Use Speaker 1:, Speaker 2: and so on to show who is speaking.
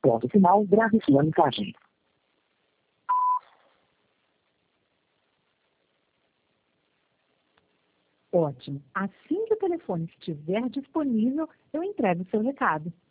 Speaker 1: ponto final, grave sua mensagem.
Speaker 2: Ótimo. Assim que o telefone estiver disponível, eu entrego o seu recado.